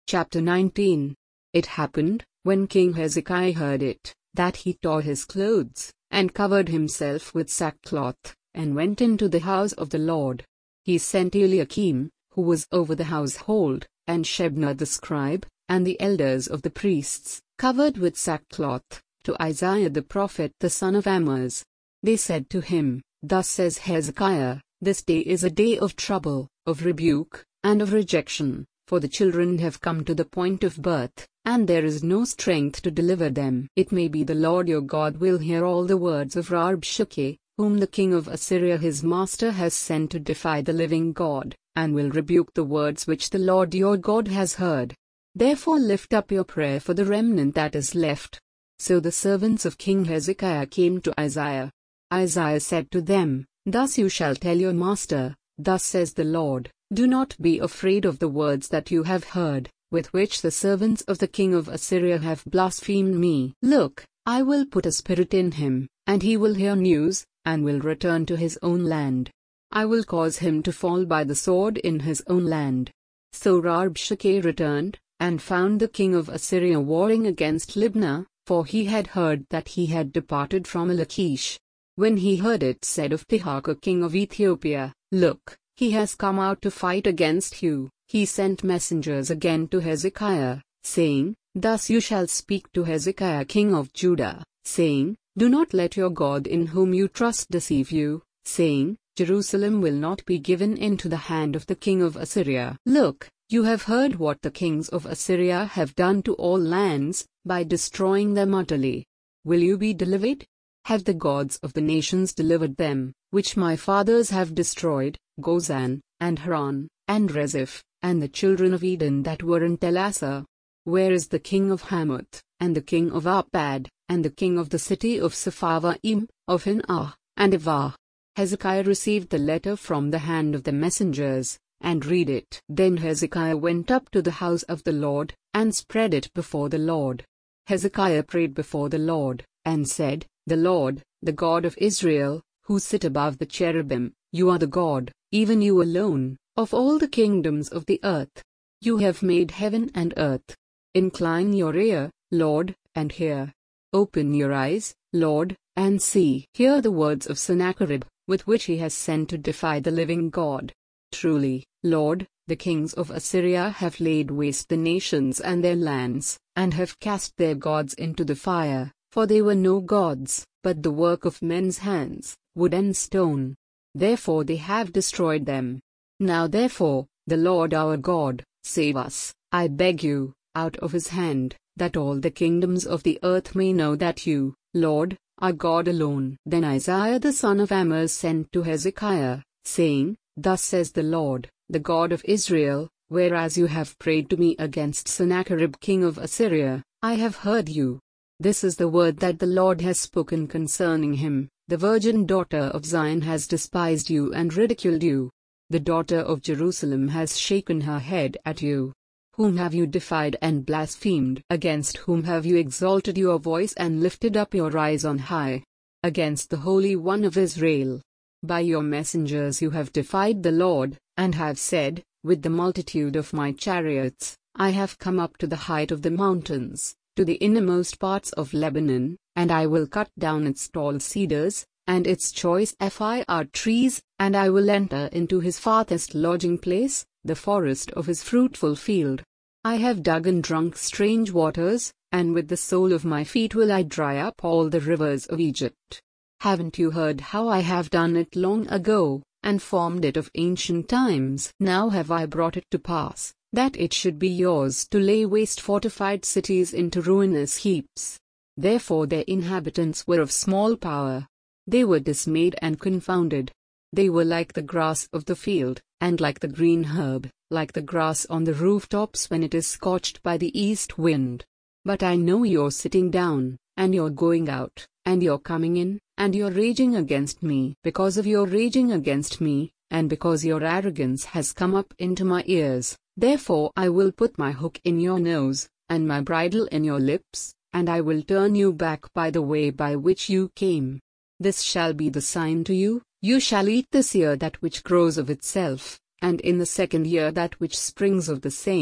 Chapter 19. It happened, when King Hezekiah heard it, that he tore his clothes, and covered himself with sackcloth, and went into the house of the Lord. He sent Eliakim, who was over the household, and Shebna the scribe, and the elders of the priests, covered with sackcloth, to Isaiah the prophet the son of Amoz. They said to him, Thus says Hezekiah, This day is a day of trouble, of rebuke, and of rejection, for the children have come to the point of birth, and there is no strength to deliver them. It may be the Lord your God will hear all the words of Rabshakeh, whom the king of Assyria his master has sent to defy the living God, and will rebuke the words which the Lord your God has heard. Therefore lift up your prayer for the remnant that is left. So the servants of King Hezekiah came to Isaiah. Isaiah said to them, Thus you shall tell your master, Thus says the Lord, Do not be afraid of the words that you have heard, with which the servants of the king of Assyria have blasphemed me. Look, I will put a spirit in him, and he will hear news, and will return to his own land. I will cause him to fall by the sword in his own land. So Rabshakeh returned, and found the king of Assyria warring against Libnah, for he had heard that he had departed from Lachish. When he heard it said of Tirhakah king of Ethiopia, Look, he has come out to fight against you, he sent messengers again to Hezekiah, saying, Thus you shall speak to Hezekiah king of Judah, saying, Do not let your God in whom you trust deceive you, saying, Jerusalem will not be given into the hand of the king of Assyria. Look, you have heard what the kings of Assyria have done to all lands, by destroying them utterly. Will you be delivered? Have the gods of the nations delivered them, which my fathers have destroyed, Gozan, and Haran, and Rezeph, and the children of Eden that were in Telassar? Where is the king of Hamath, and the king of Arpad, and the king of the city of Sepharvaim, of Hinah, and Ivah? Hezekiah received the letter from the hand of the messengers, and read it. Then Hezekiah went up to the house of the Lord, and spread it before the Lord. Hezekiah prayed before the Lord, and said, The Lord, the God of Israel, who sit above the cherubim, you are the God, even you alone, of all the kingdoms of the earth. You have made heaven and earth. Incline your ear, Lord, and hear. Open your eyes, Lord, and see. Hear the words of Sennacherib, with which he has sent to defy the living God. Truly, Lord, the kings of Assyria have laid waste the nations and their lands, and have cast their gods into the fire, for they were no gods, but the work of men's hands, wood and stone. Therefore they have destroyed them. Now therefore, the Lord our God, save us, I beg you, out of his hand, that all the kingdoms of the earth may know that you, Lord, are God alone. Then Isaiah the son of Amoz sent to Hezekiah, saying, Thus says the Lord, the God of Israel, whereas you have prayed to me against Sennacherib king of Assyria, I have heard you. This is the word that the Lord has spoken concerning him. The virgin daughter of Zion has despised you and ridiculed you. The daughter of Jerusalem has shaken her head at you. Whom have you defied and blasphemed? Against whom have you exalted your voice and lifted up your eyes on high? Against the Holy One of Israel. By your messengers you have defied the Lord, and have said, With the multitude of my chariots, I have come up to the height of the mountains, to the innermost parts of Lebanon, and I will cut down its tall cedars, and its choice fir trees, and I will enter into his farthest lodging place, the forest of his fruitful field. I have dug and drunk strange waters, and with the sole of my feet will I dry up all the rivers of Egypt. Haven't you heard how I have done it long ago, and formed it of ancient times? Now have I brought it to pass, that it should be yours to lay waste fortified cities into ruinous heaps. Therefore their inhabitants were of small power. They were dismayed and confounded. They were like the grass of the field, and like the green herb, like the grass on the rooftops when it is scorched by the east wind. But I know you're sitting down, and you're going out, and you're coming in, and you're raging against me. Because of your raging against me, and because your arrogance has come up into my ears, therefore I will put my hook in your nose, and my bridle in your lips, and I will turn you back by the way by which you came. This shall be the sign to you, you shall eat this year that which grows of itself, and in the second year that which springs of the same,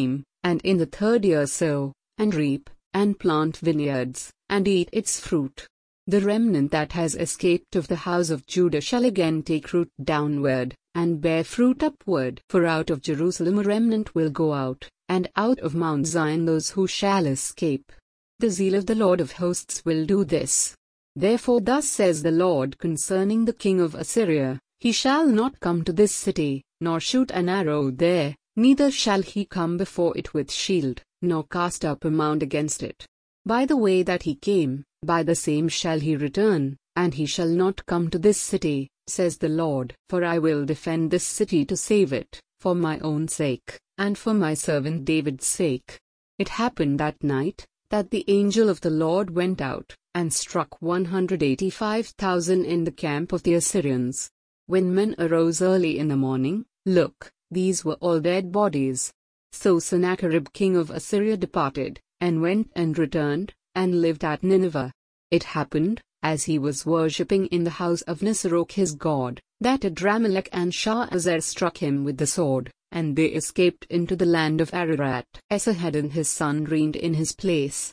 and in the 3rd year sow, and reap, and plant vineyards, and eat its fruit. The remnant that has escaped of the house of Judah shall again take root downward, and bear fruit upward. For out of Jerusalem a remnant will go out, and out of Mount Zion those who shall escape. The zeal of the Lord of hosts will do this. Therefore thus says the Lord concerning the king of Assyria, he shall not come to this city, nor shoot an arrow there, neither shall he come before it with shield, nor cast up a mound against it. By the way that he came, by the same shall he return, and he shall not come to this city, says the Lord. For I will defend this city to save it, for my own sake, and for my servant David's sake. It happened that night, that the angel of the Lord went out, and struck 185,000 in the camp of the Assyrians. When men arose early in the morning, look, these were all dead bodies. So Sennacherib king of Assyria departed, and went and returned, and lived at Nineveh. It happened, as he was worshipping in the house of Nisroch his god, that Adramelech and Sharezer struck him with the sword, and they escaped into the land of Ararat. Esarhaddon his son reigned in his place.